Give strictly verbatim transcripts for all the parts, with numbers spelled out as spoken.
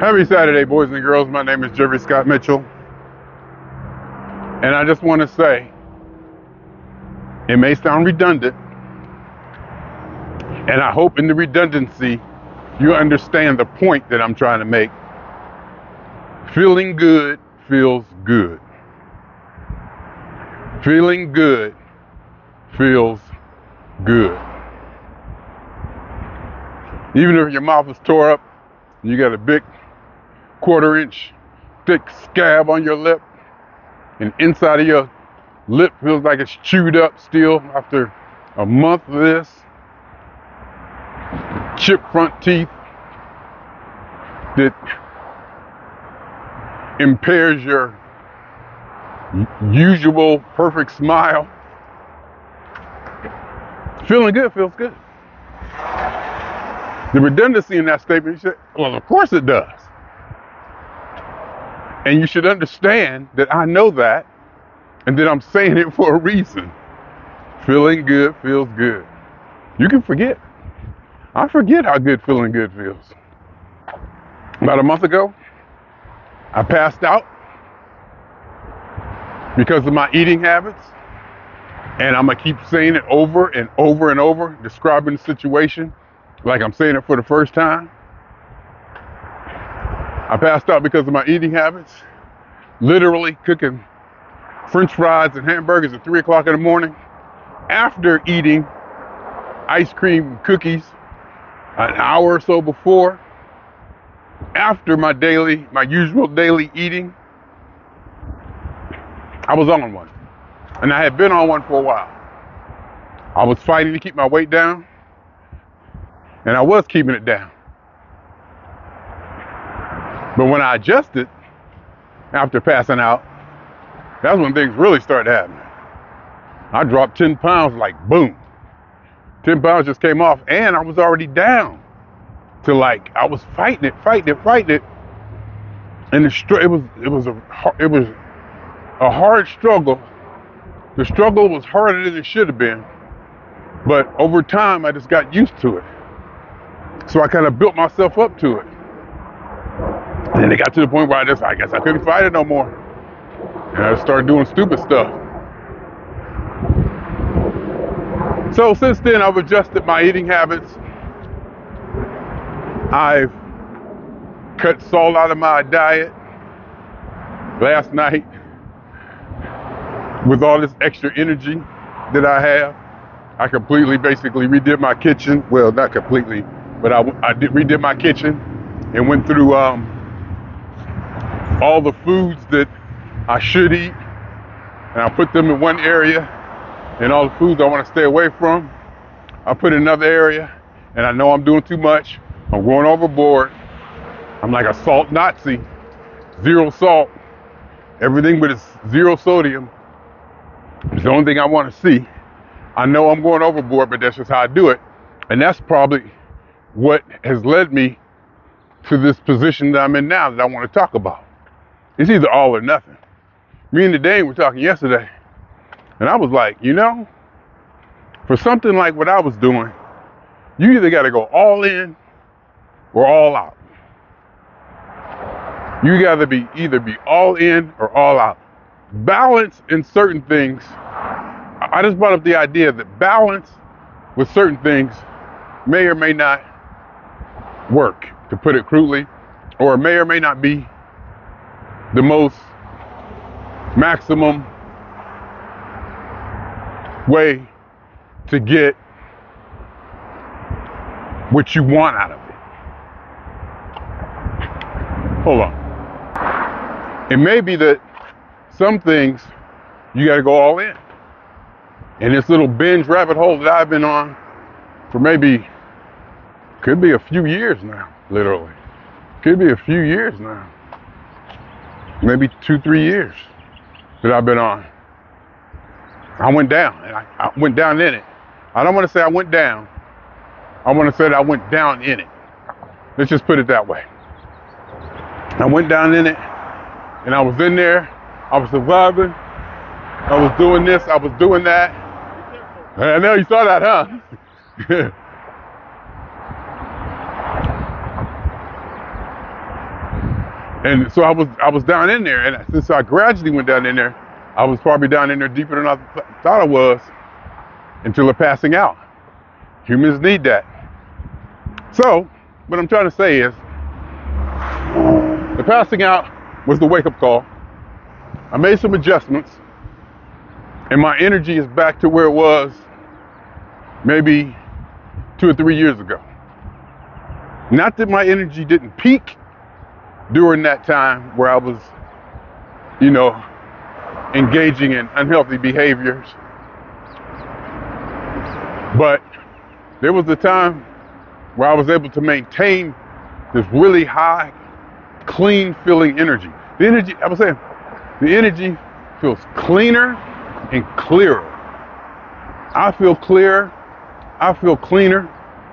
Happy Saturday, boys and girls. My name is Jerry Scott Mitchell. And I just want to say, it may sound redundant, and I hope in the redundancy, you understand the point that I'm trying to make. Feeling good feels good. Feeling good feels good. Even if your mouth is tore up, you got a big quarter inch thick scab on your lip, and inside of your lip feels like it's chewed up still after a month of this. Chipped front teeth that impairs your usual perfect smile. Feeling good feels good. The redundancy in that statement, you say, well, of course it does. And you should understand that I know that, and that I'm saying it for a reason. Feeling good feels good. You can forget. I forget how good feeling good feels. About a month ago, I passed out because of my eating habits. And I'm going to keep saying it over and over and over, describing the situation like I'm saying it for the first time. I passed out because of my eating habits. Literally cooking French fries and hamburgers at three o'clock in the morning after eating ice cream and cookies an hour or so before, after my daily, my usual daily eating. I was on one, and I had been on one for a while. I was fighting to keep my weight down, and I was keeping it down. But when I adjusted after passing out, that's when things really started happening. I dropped ten pounds like boom. ten pounds just came off, and I was already down to like, I was fighting it, fighting it, fighting it. And the str- it was it was a it was a hard struggle. The struggle was harder than it should have been. But over time, I just got used to it. So I kind of built myself up to it. And then it got to the point where I just, I guess I couldn't fight it no more. And I started doing stupid stuff. So since then, I've adjusted my eating habits. I've cut salt out of my diet. Last night, with all this extra energy that I have, I completely basically redid my kitchen. Well, not completely, but I, I did redid my kitchen and went through um, all the foods that I should eat, and I put them in one area, and all the foods I want to stay away from, I put in another area, and I know I'm doing too much. I'm going overboard. I'm like a salt Nazi. Zero salt. Everything but it's zero sodium. It's the only thing I want to see. I know I'm going overboard, but that's just how I do it. And that's probably what has led me to this position that I'm in now that I want to talk about. It's either all or nothing. Me and the Dane were talking yesterday, and I was like, you know, for something like what I was doing, you either got to go all in or all out. You got to be either be all in or all out. Balance in certain things. I just brought up the idea that balance with certain things may or may not work, to put it crudely, or may or may not be the most maximum way to get what you want out of it. Hold on. It may be that some things you got to go all in. And this little binge rabbit hole that I've been on for maybe, could be a few years now, literally. Could be a few years now. Maybe two, three years that I've been on. I went down, and I, I went down in it. I don't want to say I went down. I want to say that I went down in it. Let's just put it that way. I went down in it, and I was in there. I was surviving. I was doing this. I was doing that. I know you saw that, huh? And so I was I was down in there, and since I gradually went down in there, I was probably down in there deeper than I th- thought I was until the passing out. Humans need that. So what I'm trying to say is the passing out was the wake-up call. I made some adjustments, and my energy is back to where it was maybe two or three years ago. Not that my energy didn't peak during that time where I was, you know, engaging in unhealthy behaviors. But there was a time where I was able to maintain this really high, clean feeling energy. The energy, I was saying, the energy feels cleaner and clearer. I feel clearer. I feel cleaner.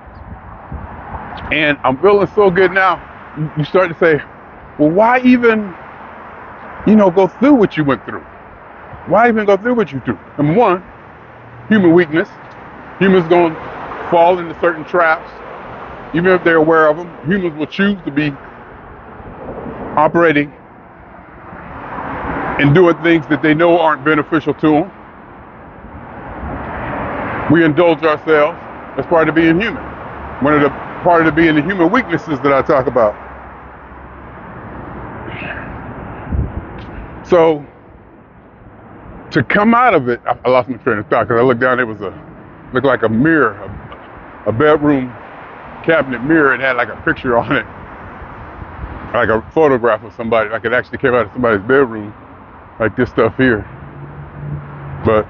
And I'm feeling so good now. You start to say, well, why even, you know, go through what you went through? Why even go through what you through? Number one, human weakness. Humans going to fall into certain traps, even if they're aware of them. Humans will choose to be operating and doing things that they know aren't beneficial to them. We indulge ourselves as part of being human. One of the part of the being the human weaknesses that I talk about. So to come out of it, I lost my train of thought because I looked down. It was a looked like a mirror, a, a bedroom cabinet mirror. It had like a picture on it, like a photograph of somebody. Like it actually came out of somebody's bedroom, like this stuff here. But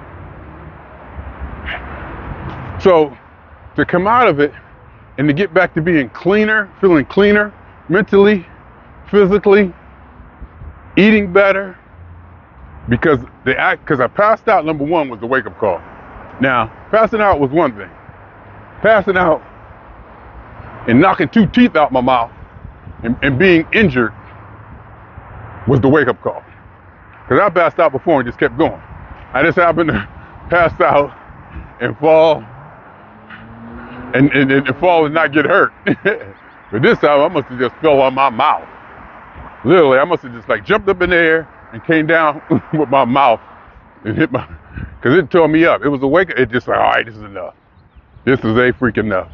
so to come out of it and to get back to being cleaner, feeling cleaner, mentally, physically, eating better. Because the act, because I passed out, number one was the wake-up call. Now, passing out was one thing. Passing out and knocking two teeth out my mouth and, and being injured was the wake-up call. Because I passed out before and just kept going. I just happened to pass out and fall and, and, and fall and not get hurt. But this time I must have just fell on my mouth. Literally, I must have just like jumped up in the air and came down with my mouth and hit my, because it tore me up. It was a wake, it just like, all right, this is enough. This is a freaking enough.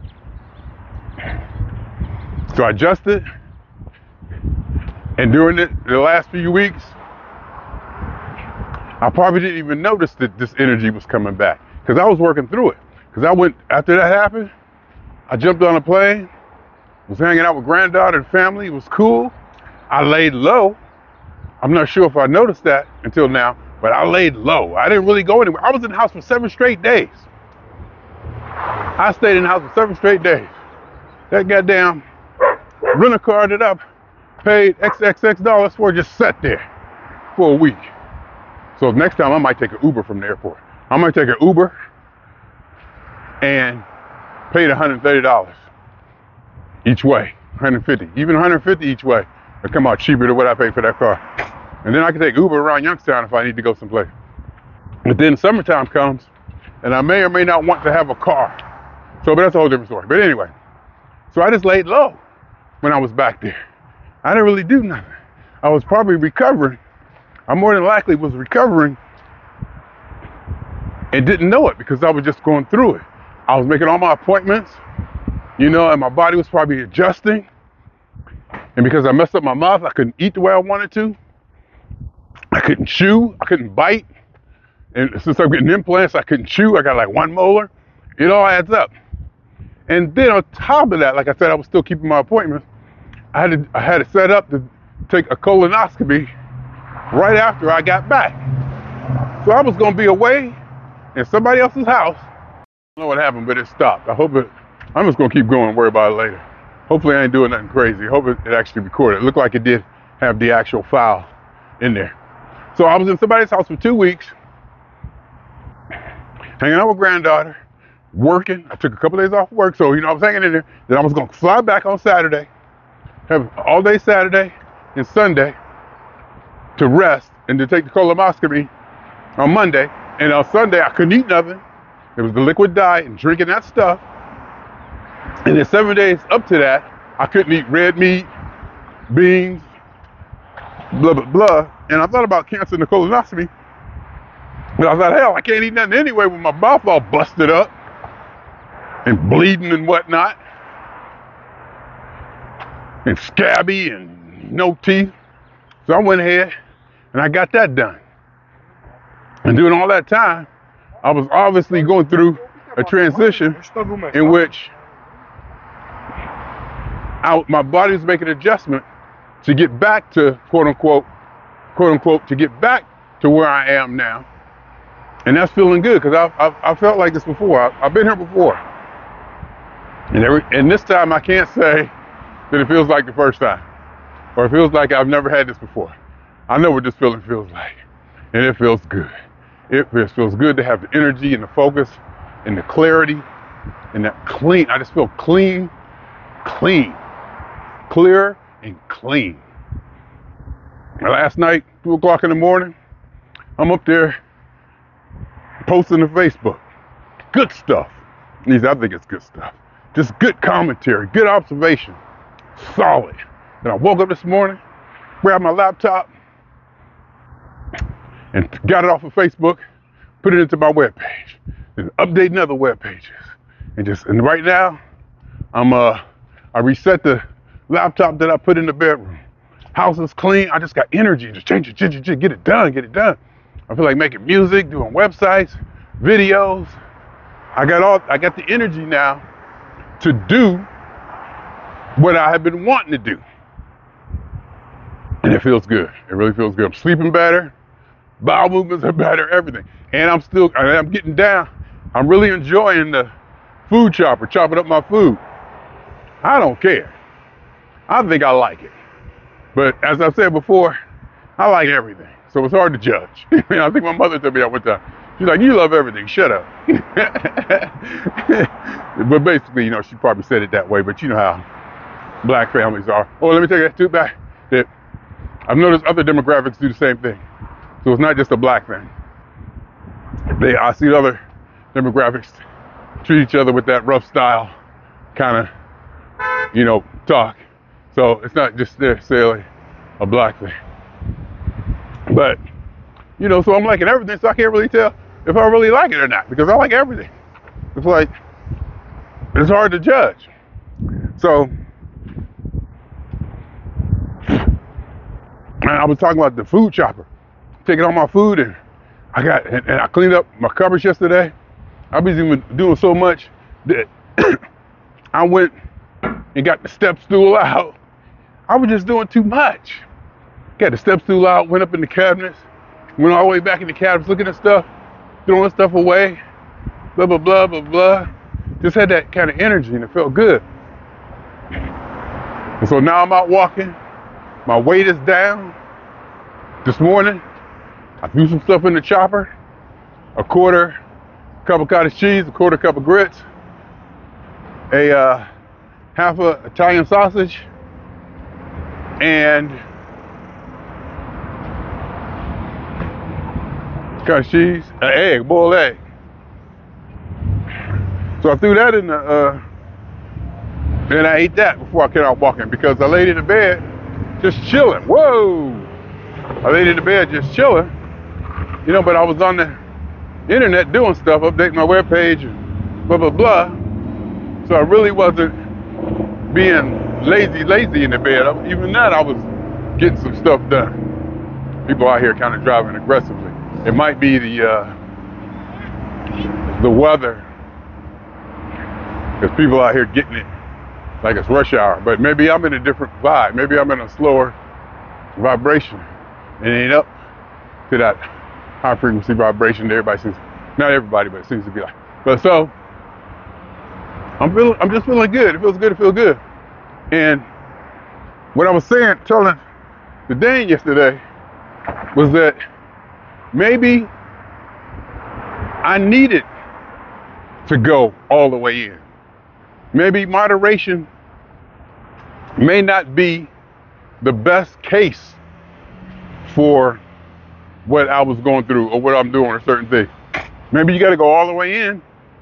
So I adjusted, and during the, the last few weeks, I probably didn't even notice that this energy was coming back because I was working through it. Because I went, after that happened, I jumped on a plane, was hanging out with granddaughter and family. It was cool. I laid low. I'm not sure if I noticed that until now, but I laid low. I didn't really go anywhere. I was in the house for seven straight days. I stayed in the house for seven straight days. That goddamn rental car that I paid X X X dollars for just sat there for a week. So next time I might take an Uber from the airport. I might take an Uber and paid one hundred thirty dollars each way, one hundred fifty dollars, even one hundred fifty dollars each way. It'll come out cheaper than what I paid for that car. And then I can take Uber around Youngstown if I need to go someplace. But then summertime comes, and I may or may not want to have a car. So, but that's a whole different story. But anyway, so I just laid low when I was back there. I didn't really do nothing. I was probably recovering. I more than likely was recovering and didn't know it because I was just going through it. I was making all my appointments, you know, and my body was probably adjusting. And because I messed up my mouth, I couldn't eat the way I wanted to. I couldn't chew. I couldn't bite. And since I'm getting implants, I couldn't chew. I got like one molar. It all adds up. And then on top of that, like I said, I was still keeping my appointments. I had to, I had it set up to take a colonoscopy right after I got back. So I was going to be away in somebody else's house. I don't know what happened, but it stopped. I hope it, I'm just going to keep going and worry about it later. Hopefully I ain't doing nothing crazy. I hope it, it actually recorded. It looked like it did have the actual file in there. So I was in somebody's house for two weeks, hanging out with granddaughter, working. I took a couple days off work, so, you know, I was hanging in there. Then I was going to fly back on Saturday, have all day Saturday and Sunday to rest and to take the colonoscopy on Monday. And on Sunday, I couldn't eat nothing. It was the liquid diet and drinking that stuff. And then seven days up to that, I couldn't eat red meat, beans, blah, blah, blah. And I thought about canceling the colonoscopy. But I thought, hell, I can't eat nothing anyway with my mouth all busted up and bleeding and whatnot. And scabby and no teeth. So I went ahead and I got that done. And during all that time, I was obviously going through a transition in which I, my body was making an adjustment to get back to quote unquote, quote unquote, to get back to where I am now. And that's feeling good because I've, I've, I've felt like this before. I've, I've been here before. And, every, and this time I can't say that it feels like the first time or it feels like I've never had this before. I know what this feeling feels like and it feels good. It feels, feels good to have the energy and the focus and the clarity and that clean. I just feel clean, clean, clear and clean. Last night, two o'clock in the morning, I'm up there posting to Facebook. Good stuff. At least I think it's good stuff. Just good commentary, good observation, solid. And I woke up this morning, grabbed my laptop, and got it off of Facebook, put it into my webpage, and updating other web pages. And just and right now, I'm uh I reset the laptop that I put in the bedroom. House is clean. I just got energy. Just change it, change it, change it, get it done, get it done. I feel like making music, doing websites, videos. I got all I got the energy now to do what I have been wanting to do. And it feels good. It really feels good. I'm sleeping better. Bowel movements are better, everything. And I'm still, I'm getting down. I'm really enjoying the food chopper, chopping up my food. I don't care. I think I like it. But as I said before, I like everything. So it's hard to judge. I think my mother told me that one time. She's like, you love everything, shut up. But basically, you know, she probably said it that way, but you know how black families are. Oh, let me take that too back. That I've noticed other demographics do the same thing. So it's not just a black thing. They, I see other demographics treat each other with that rough style kind of, you know, talk. So it's not just necessarily a black thing. But, you know, so I'm liking everything, so I can't really tell if I really like it or not, because I like everything. It's like, it's hard to judge. So, I was talking about the food chopper. Taking all my food and I got and, and I cleaned up my cupboards yesterday. I was even doing so much that I went and got the step stool out. I was just doing too much. Got the step stool out, went up in the cabinets, went all the way back in the cabinets, looking at stuff, throwing stuff away, blah blah blah blah blah. Just had that kind of energy and it felt good. And so now I'm out walking. My weight is down. This morning, I threw some stuff in the chopper, a quarter cup of cottage cheese, a quarter cup of grits, a uh, half a Italian sausage, and cottage cheese, an egg, boiled egg. So I threw that in the, uh, and I ate that before I came out walking because I laid in the bed just chilling. Whoa! I laid in the bed just chilling. You know, but I was on the internet doing stuff, updating my webpage and blah, blah, blah. So I really wasn't being lazy, lazy in the bed. I, even that, I was getting some stuff done. People out here kind of driving aggressively. It might be the, uh, the weather. Because people out here getting it like it's rush hour. But maybe I'm in a different vibe. Maybe I'm in a slower vibration. It ain't up to that high frequency vibration that everybody seems, not everybody, but it seems to be like. But so, I'm feeling, I'm just feeling good. It feels good to feel good. And what I was saying, telling the Dane yesterday, was that maybe I needed to go all the way in. Maybe moderation may not be the best case for what I was going through or what I'm doing or certain things. Maybe you got to go all the way in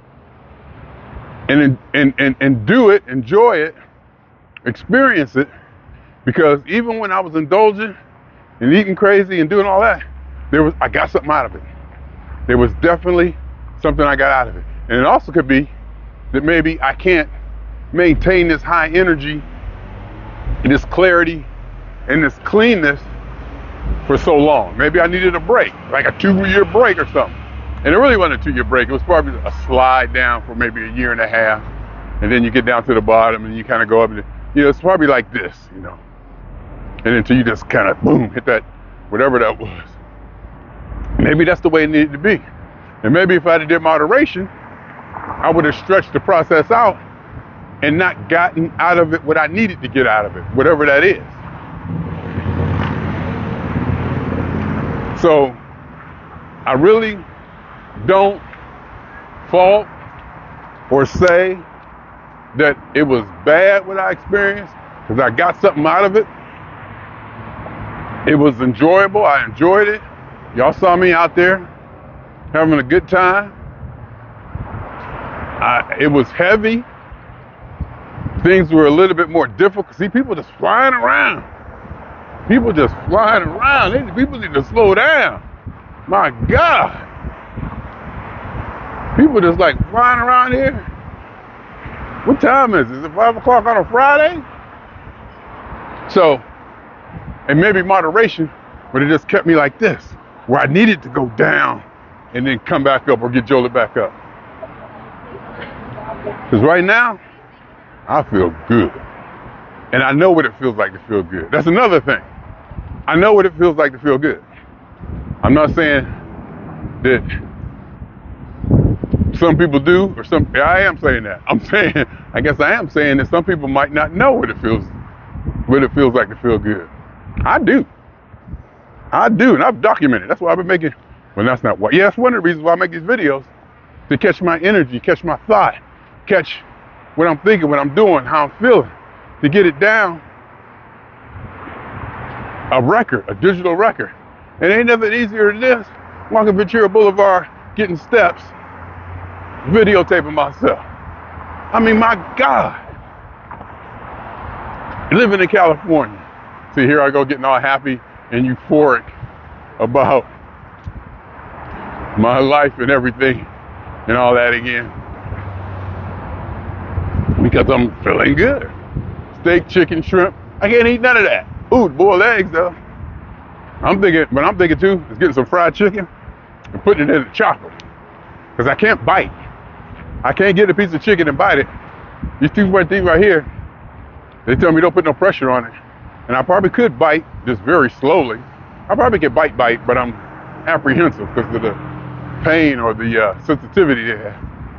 and, and, and, and do it, enjoy it, experience it, because even when I was indulging and eating crazy and doing all that, there was I got something out of it. There was definitely something I got out of it. And it also could be that maybe I can't maintain this high energy, this clarity, and this cleanness for so long. Maybe I needed a break, like a two-year break or something. And it really wasn't a two-year break. It was probably a slide down for maybe a year and a half. And then you get down to the bottom and you kind of go up. And, you know, it's probably like this, you know. And until you just kind of, boom, hit that, whatever that was. Maybe that's the way it needed to be. And maybe if I did moderation, I would have stretched the process out and not gotten out of it what I needed to get out of it, whatever that is. So I really don't fault or say that it was bad what I experienced, because I got something out of it. It was enjoyable. I enjoyed it. Y'all saw me out there having a good time. I, it was heavy. Things were a little bit more difficult. See, people just flying around. People just flying around. They, people need to slow down. My God. People just like flying around here. What time is it? Is it five o'clock on a Friday? So, and maybe moderation, but it just kept me like this, where I needed to go down and then come back up or get jolted back up. Because right now, I feel good. And I know what it feels like to feel good. That's another thing. I know what it feels like to feel good. I'm not saying that some people do, or some, I am saying that. I'm saying, I guess I am saying that some people might not know what it feels, what it feels like to feel good. I do. I do, and I've documented. That's why I've been making, well, that's not why. Yeah, that's one of the reasons why I make these videos, to catch my energy, catch my thought, catch what I'm thinking, what I'm doing, how I'm feeling, to get it down. A record, a digital record. It ain't nothing easier than this. Walking Ventura Boulevard, getting steps, videotaping myself. I mean, my God. Living in California. See, here I go getting all happy and euphoric about my life and everything and all that again. Because I'm feeling good. Steak, chicken, shrimp. I can't eat none of that. Ooh, boiled eggs though. I'm thinking, but I'm thinking too, is getting some fried chicken and putting it in the chopper. Because I can't bite. I can't get a piece of chicken and bite it. These two one things right here, they tell me don't put no pressure on it. And I probably could bite just very slowly. I probably could bite, bite, but I'm apprehensive because of the pain or the uh, sensitivity there.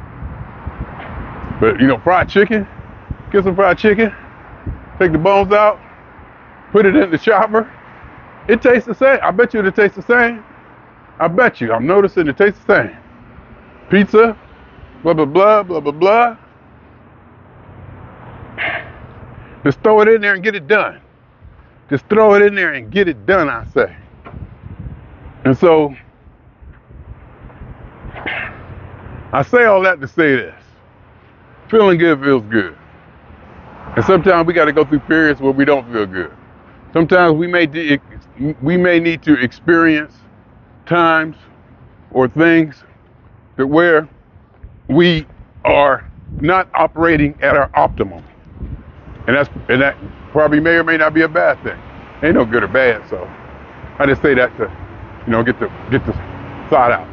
But you know, fried chicken, get some fried chicken, take the bones out, put it in the chopper. It tastes the same. I bet you it tastes the same. I bet you. I'm noticing it tastes the same. Pizza, blah, blah, blah, blah, blah, blah. Just throw it in there and get it done. Just throw it in there and get it done, I say. And so, I say all that to say this. Feeling good feels good. And sometimes we got to go through periods where we don't feel good. Sometimes we may de- we may need to experience times or things that where we are not operating at our optimum. And that's and that probably may or may not be a bad thing. Ain't no good or bad, so I just say that to, you know, get the get the thought out.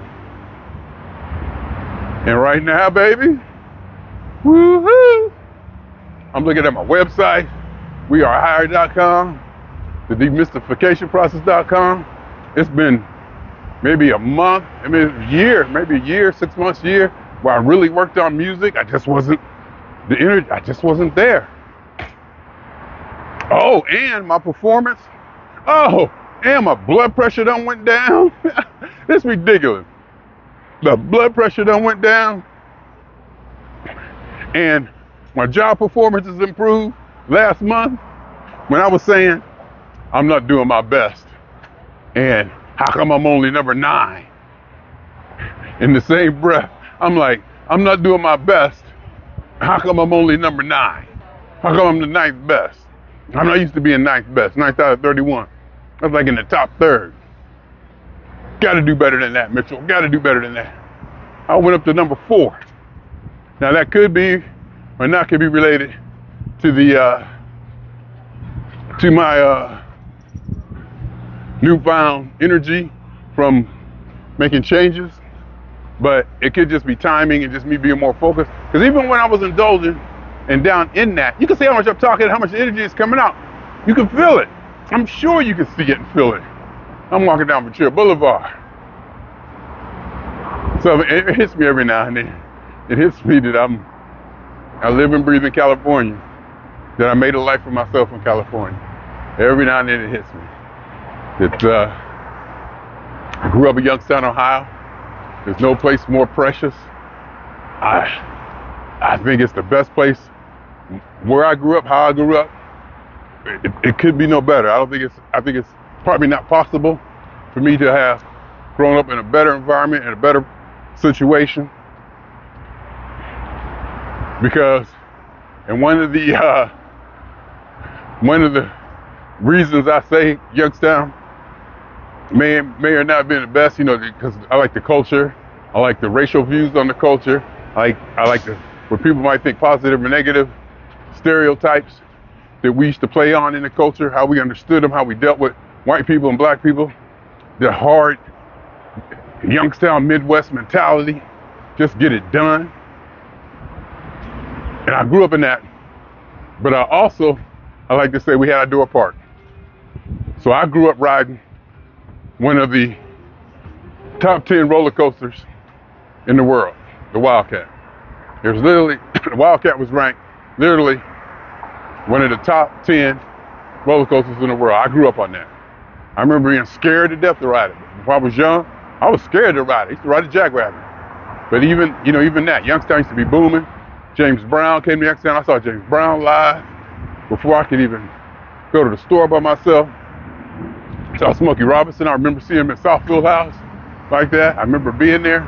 And right now, baby, woohoo! I'm looking at my website, we are hired dot com, the demystification process dot com. It's been maybe a month, I mean a year, maybe a year, six months, a year, where I really worked on music. I just wasn't, the energy, I just wasn't there. Oh, and my performance. Oh, and my blood pressure done went down. It's ridiculous. The blood pressure done went down. And my job performance has improved. Last month, when I was saying, I'm not doing my best. And how come I'm only number nine? In the same breath, I'm like, I'm not doing my best. How come I'm only number nine? How come I'm the ninth best? I'm not used to being ninth best, ninth out of thirty-one. I was like in the top third. Got to do better than that, Mitchell. Got to do better than that. I went up to number four. Now that could be, or not could be related to the, uh, to my uh, newfound energy from making changes, but it could just be timing and just me being more focused. Because even when I was indulging and down in that, you can see how much I'm talking, how much energy is coming out. You can feel it. I'm sure you can see it and feel it. I'm walking down Ventura Boulevard. So it, it hits me every now and then. It hits me that I'm, I live and breathe in California, that I made a life for myself in California. Every now and then it hits me. That uh, I grew up in Youngstown, Ohio. There's no place more precious. I, I think it's the best place. Where I grew up, how I grew up, it, it could be no better. I don't think it's, I think it's probably not possible for me to have grown up in a better environment, in a better situation. Because, and one of the, uh, one of the reasons I say Youngstown may, may or not have been the best, you know, because I like the culture. I like the racial views on the culture. I like, I like the, where people might think positive or negative stereotypes that we used to play on in the culture, how we understood them, how we dealt with white people and black people, the hard Youngstown Midwest mentality, just get it done. And I grew up in that, but I also, I like to say we had Idora Park. So I grew up riding one of the top ten roller coasters in the world, the Wildcat. It was literally, the Wildcat was ranked literally one of the top ten roller coasters in the world. I grew up on that. I remember being scared to death to ride it. When I was young, I was scared to ride it. I used to ride a Jackrabbit. But even, you know, even that, Youngstown used to be booming. James Brown came to Youngstown. I saw James Brown live before I could even go to the store by myself. Saw Smokey Robinson. I remember seeing him at Southfield House like that. I remember being there.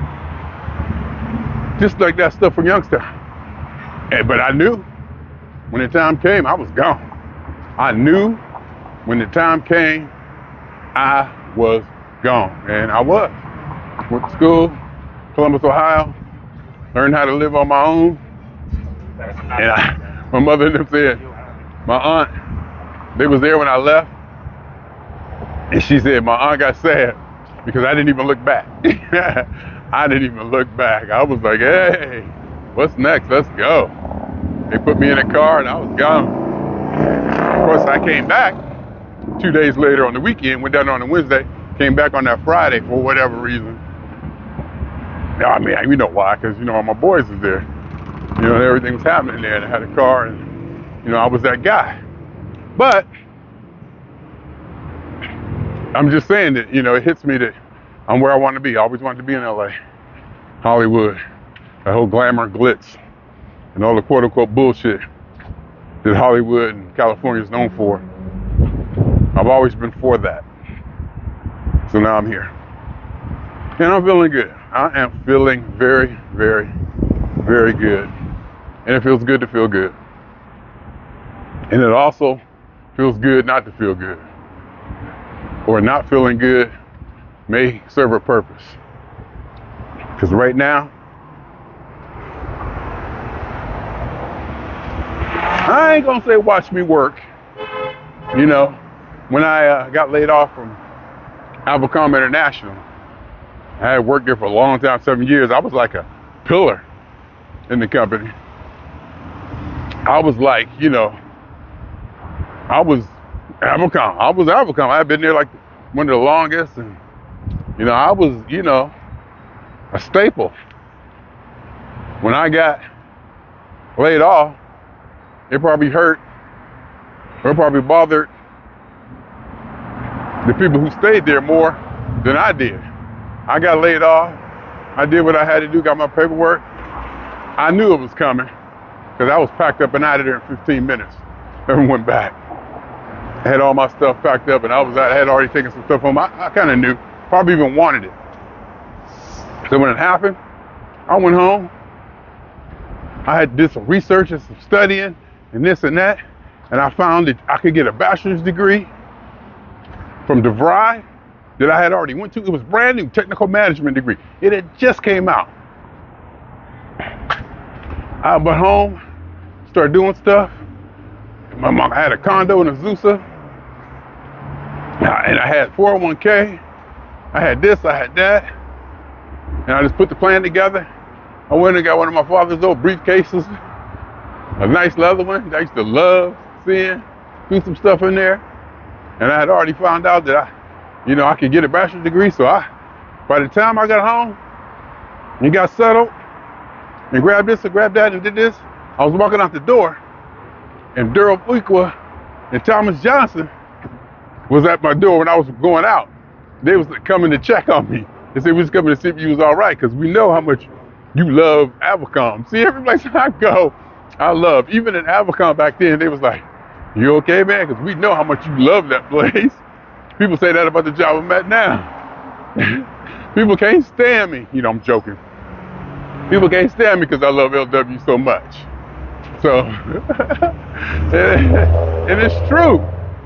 Just like that stuff from Youngstown. And, but I knew when the time came, I was gone. I knew when the time came, I was gone. And I was. Went to school, Columbus, Ohio. Learned how to live on my own. And I, my mother and them said, my aunt, they was there when I left. And she said, my aunt got sad because I didn't even look back. I didn't even look back. I was like, hey, what's next? Let's go. They put me in a car and I was gone. Of course, I came back two days later on the weekend, went down on a Wednesday, came back on that Friday for whatever reason. I mean, you know why, because, you know, all my boys was there. You know, and everything was happening there, and I had a car, and, you know, I was that guy. But I'm just saying that, you know, it hits me that I'm where I want to be. I always wanted to be in L A, Hollywood, that whole glamour, glitz, and all the quote-unquote bullshit that Hollywood and California is known for. I've always been for that. So now I'm here. And I'm feeling good. I am feeling very, very, very good. And it feels good to feel good. And it also feels good not to feel good. Or not feeling good may serve a purpose. Because right now, I ain't gonna say watch me work. You know, when I uh, got laid off from Avocom International, I had worked there for a long time, seven years. I was like a pillar in the company. I was like, you know, I was Avocom. I was Avocom. I had been there like one of the longest, and you know, I was, you know, a staple. When I got laid off, it probably hurt, or it probably bothered the people who stayed there more than I did. I got laid off. I did what I had to do, got my paperwork. I knew it was coming because I was packed up and out of there in fifteen minutes. Never went back. I had all my stuff packed up and I was I had already taken some stuff home. I, I kind of knew, probably even wanted it. So when it happened, I went home. I had did some research and some studying and this and that, and I found that I could get a bachelor's degree from DeVry that I had already went to. It was brand new, technical management degree. It had just came out. I went home, started doing stuff. My mom had a condo in Azusa, and I had four oh one k. I had this, I had that, and I just put the plan together. I went and got one of my father's old briefcases, a nice leather one. I used to love seeing, do some stuff in there, and I had already found out that I, you know, I could get a bachelor's degree. So I, by the time I got home and got settled and grabbed this and grabbed that and did this, I was walking out the door, and Daryl Fuqua and Thomas Johnson was at my door when I was going out. They was coming to check on me. They said, we was coming to see if you was all right, because we know how much you love Avocom. See, every place I go, I love. Even in Avocom back then, they was like, you okay, man? Because we know how much you love that place. People say that about the job I'm at now. People can't stand me. You know, I'm joking. People can't stand me because I love L W so much. So, and it's true.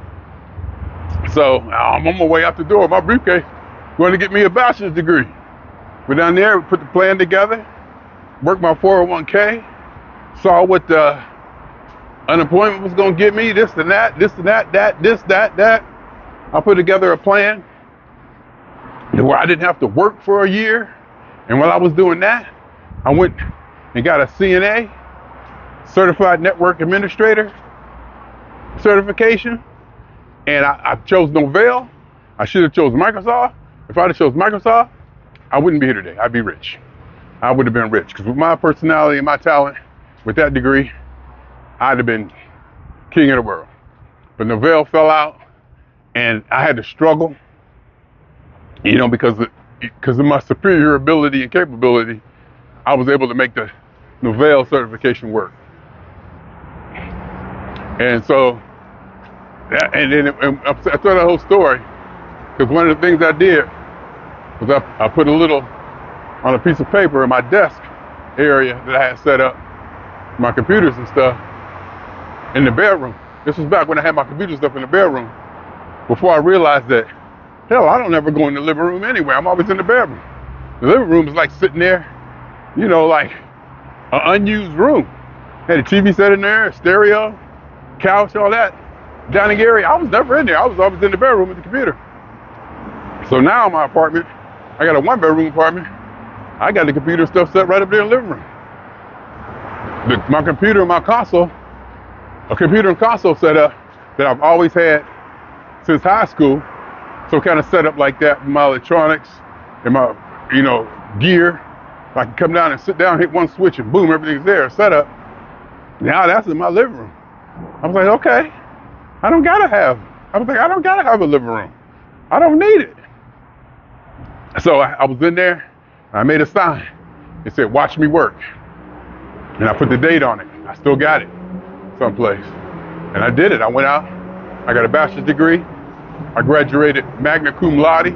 So I'm on my way out the door. My briefcase going to get me a bachelor's degree. Went down there, put the plan together, worked my four oh one k, saw what the unemployment was going to get me, this and that, this and that, that, this, that, that. I put together a plan where I didn't have to work for a year. And while I was doing that, I went and got a C N A, Certified Network Administrator certification. And I, I chose Novell. I should have chose Microsoft. If I'd have chose Microsoft, I wouldn't be here today. I'd be rich. I would have been rich. Because with my personality and my talent, with that degree, I'd have been king of the world. But Novell fell out, and I had to struggle, you know, because of, because of my superior ability and capability, I was able to make the Novell certification work. And so, and then and I tell that whole story because one of the things I did was I, I put a little on a piece of paper in my desk area that I had set up, my computers and stuff, in the bedroom. This was back when I had my computer stuff in the bedroom, before I realized that, hell, I don't ever go in the living room anyway. I'm always in the bedroom. The living room is like sitting there, you know, like an unused room. Had a T V set in there, a stereo, couch, all that. Dining area, I was never in there. I was always in the bedroom with the computer. So now in my apartment, I got a one bedroom apartment. I got the computer stuff set right up there in the living room. The, my computer and my console, a computer and console setup that I've always had since high school. So kind of set up like that with my electronics and my, you know, gear. I can come down and sit down, hit one switch, and boom, everything's there, set up. Now that's in my living room. I was like, okay. I don't gotta have, I was like, I don't gotta have a living room. I don't need it. So I, I was in there, I made a sign. It said, watch me work. And I put the date on it. I still got it someplace. And I did it. I went out, I got a bachelor's degree. I graduated magna cum laude.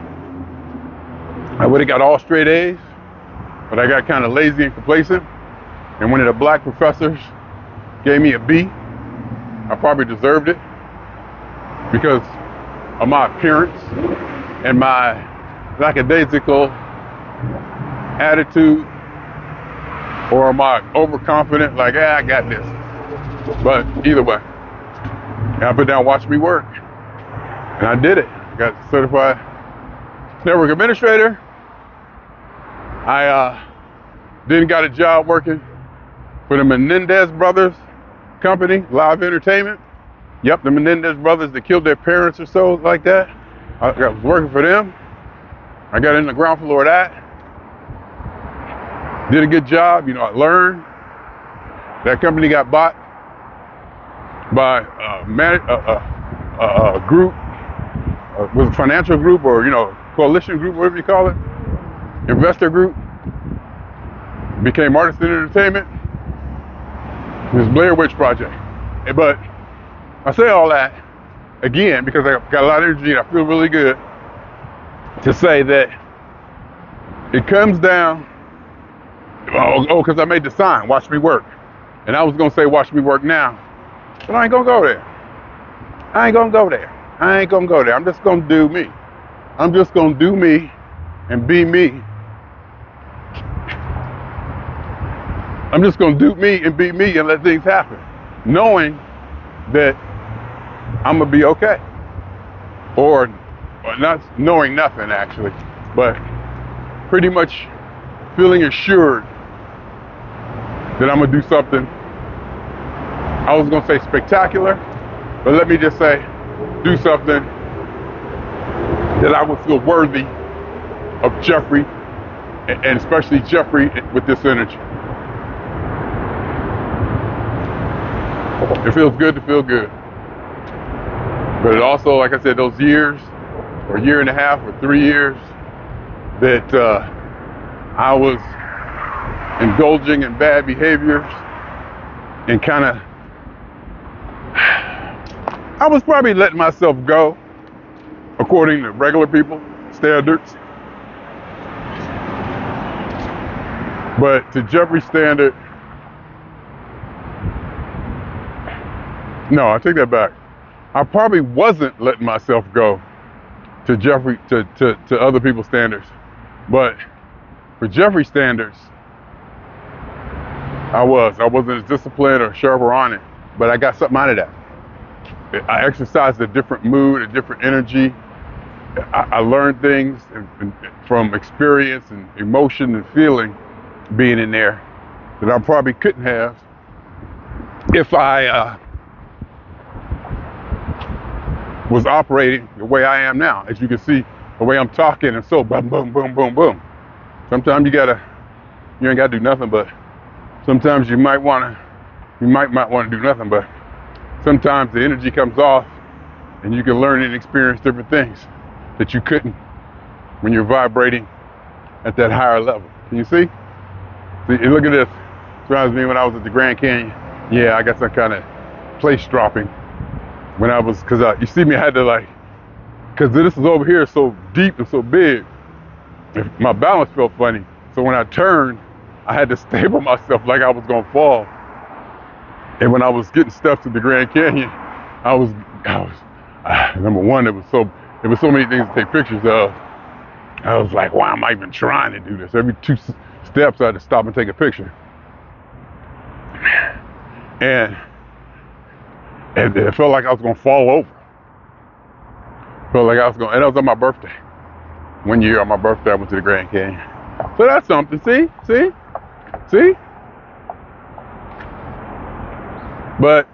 I would have got all straight A's, but I got kind of lazy and complacent. And one of the black professors gave me a B. I probably deserved it, because of my appearance and my lackadaisical attitude, or my overconfident, like, ah, I got this. But either way, I put down, watch me work. And I did it. Got certified network administrator. I uh, then got a job working for the Menendez Brothers company, Live Entertainment. Yep, the Menendez brothers that killed their parents or so, like that. I, I was working for them. I got in the ground floor of that. Did a good job, you know, I learned. That company got bought by a, man, a, a, a group, uh, was a financial group, or, you know, coalition group, whatever you call it, investor group. Became Artisan Entertainment. This Blair Witch Project. But I say all that, again, because I got a lot of energy and I feel really good, to say that it comes down, oh, oh, because I made the sign, watch me work. And I was going to say, watch me work now. But I ain't going to go there. I ain't going to go there. I ain't gonna go there. I'm just gonna do me. I'm just gonna do me and be me. I'm just gonna do me and be me and let things happen, knowing that I'm gonna be okay. Or, or not knowing nothing actually, but pretty much feeling assured that I'm gonna do something. I was gonna say spectacular, but let me just say, do something that I would feel worthy of Jeffrey, and especially Jeffrey with this energy. It feels good to feel good. But it also, like I said, those years, or year and a half, or three years, that uh, I was indulging in bad behaviors and kind of, I was probably letting myself go according to regular people standards. But to Jeffrey's standard, no, I take that back. I probably wasn't letting myself go to Jeffrey, to, to, to other people's standards. But for Jeffrey's standards, I was. I wasn't as disciplined or sharp or on it, but I got something out of that. I exercised a different mood, a different energy. I, I learned things from experience and emotion and feeling being in there that I probably couldn't have if I uh, was operating the way I am now. As you can see, the way I'm talking and so boom, boom, boom, boom, boom. Sometimes you gotta, you ain't gotta do nothing, but sometimes you might wanna, you might might wanna do nothing, but sometimes the energy comes off and you can learn and experience different things that you couldn't when you're vibrating at that higher level. Can you see? See, look at this. It reminds me when I was at the Grand Canyon. Yeah, I got some kind of place dropping when I was, cause uh, you see me, I had to like, cause this is over here so deep and so big, my balance felt funny. So when I turned, I had to stable myself like I was gonna fall. And when I was getting steps to the Grand Canyon, I was, I was, uh, number one, it was so, there was so many things to take pictures of. I was like, why am I even trying to do this? Every two s- steps I had to stop and take a picture. And, and it felt like I was gonna fall over. Felt like I was gonna, and that was on my birthday. One year on my birthday, I went to the Grand Canyon. So that's something, see, see, see? But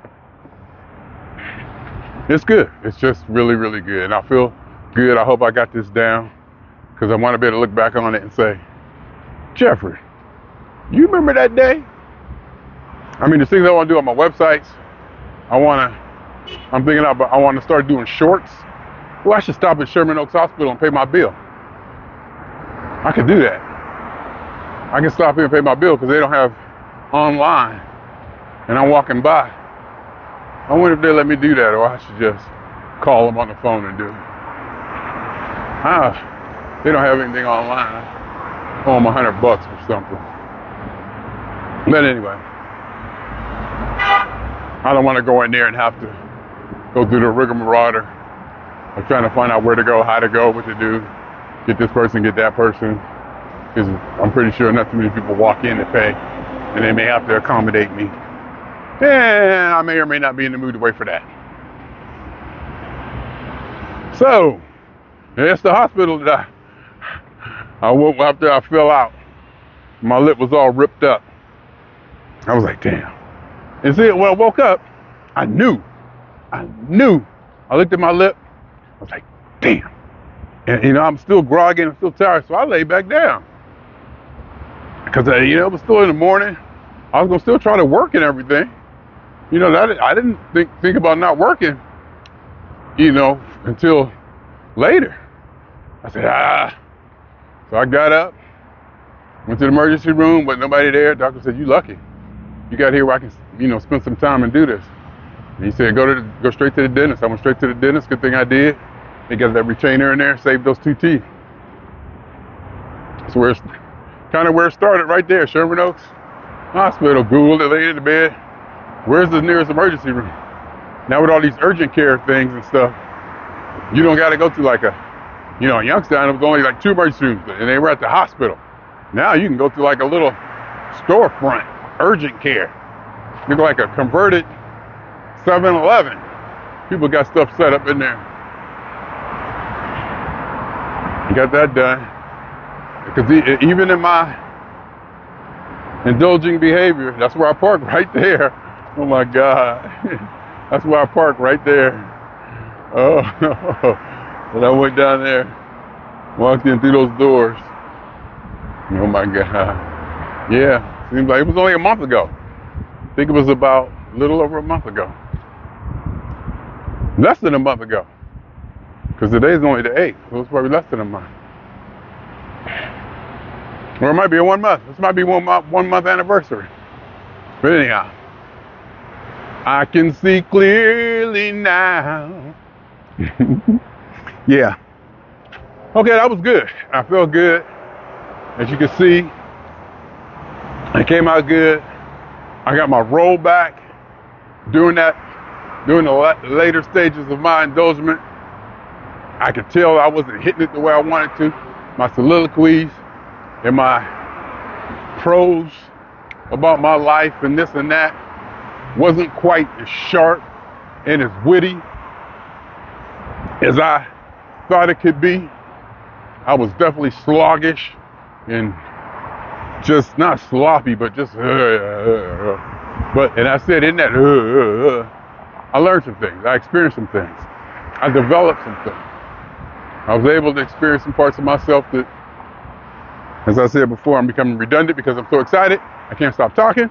it's good. It's just really, really good. And I feel good. I hope I got this down because I want to be able to look back on it and say, Jeffrey, you remember that day? I mean, the things I want to do on my websites, I want to, I'm thinking about, I want to start doing shorts. Well, I should stop at Sherman Oaks Hospital and pay my bill. I could do that. I can stop here and pay my bill because they don't have online. And I'm walking by. I wonder if they let me do that, or I should just call them on the phone and do it. Ah, they don't have anything online. I owe them a hundred bucks or something. But anyway, I don't want to go in there and have to go through the rigmarole of trying to find out where to go, how to go, what to do, get this person, get that person. Because I'm pretty sure not too many people walk in to pay, and they may have to accommodate me. And I may or may not be in the mood to wait for that. So, it's the hospital that I, I woke after I fell out. My lip was all ripped up. I was like, damn. And see, when I woke up, I knew. I knew. I looked at my lip. I was like, damn. And, you know, I'm still groggy and I'm still tired, so I lay back down. Because, uh, you know, it was still in the morning. I was going to still try to work and everything. You know, that I didn't think think about not working, you know, until later. I said, ah. So I got up, went to the emergency room, but nobody there. Doctor said, you lucky. You got here where I can, you know, spend some time and do this. And he said, go to the, go straight to the dentist. I went straight to the dentist. Good thing I did. They got that retainer in there, saved those two teeth. So where it's kind of where it started right there, Sherman Oaks Hospital. Googled it, laid in the bed. Where's the nearest emergency room? Now with all these urgent care things and stuff, You don't got to go to like a, you know, in Youngstown, it was only like two emergency rooms, and they were at the hospital. Now you can go to like a little storefront, urgent care. Look like a converted seven eleven. People got stuff set up in there. You got that done. Because even in my indulging behavior, that's where I park right there. Oh my God. That's where I park right there. Oh, and I went down there, walked in through those doors. Oh my God. Yeah, seems like it was only a month ago. I think it was about a little over a month ago. Less than a month ago. Because today's only the eighth. So it's probably less than a month. Or it might be a one month. This might be one month, one month anniversary. But anyhow, I can see clearly now. Yeah. Okay, that was good. I felt good. As you can see, I came out good. I got my roll back during that, during the la- later stages of my indulgence. I could tell I wasn't hitting it the way I wanted to. My soliloquies and my prose about my life and this and that wasn't quite as sharp and as witty as I thought it could be. I was definitely sluggish and just not sloppy, but just, uh, uh, uh. but, and I said in that, uh, uh, uh, I learned some things. I experienced some things. I developed some things. I was able to experience some parts of myself that, as I said before, I'm becoming redundant because I'm so excited. I can't stop talking.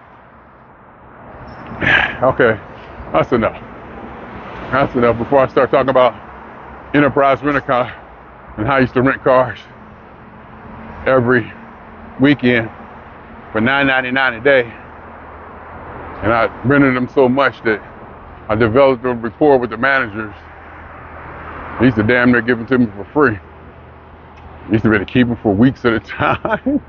Okay, that's enough. That's enough before I start talking about Enterprise Rent-A-Car and how I used to rent cars every weekend for nine ninety-nine a day. And I rented them so much that I developed a rapport with the managers. They used to damn near give them to me for free. I used to really keep them for weeks at a time.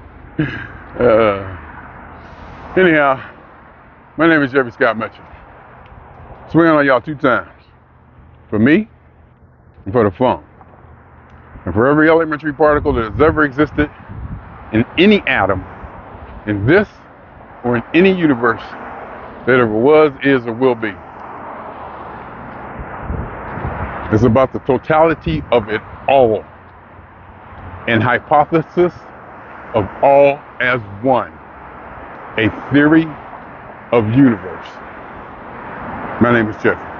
uh, anyhow, my name is Jeffrey Scott Mitchell. Swinging on y'all two times. For me and for the phone. And for every elementary particle that has ever existed in any atom, in this or in any universe that ever was, is, or will be. It's about the totality of it all. An hypothesis of all as one. A theory of universe. My name is Jeffrey.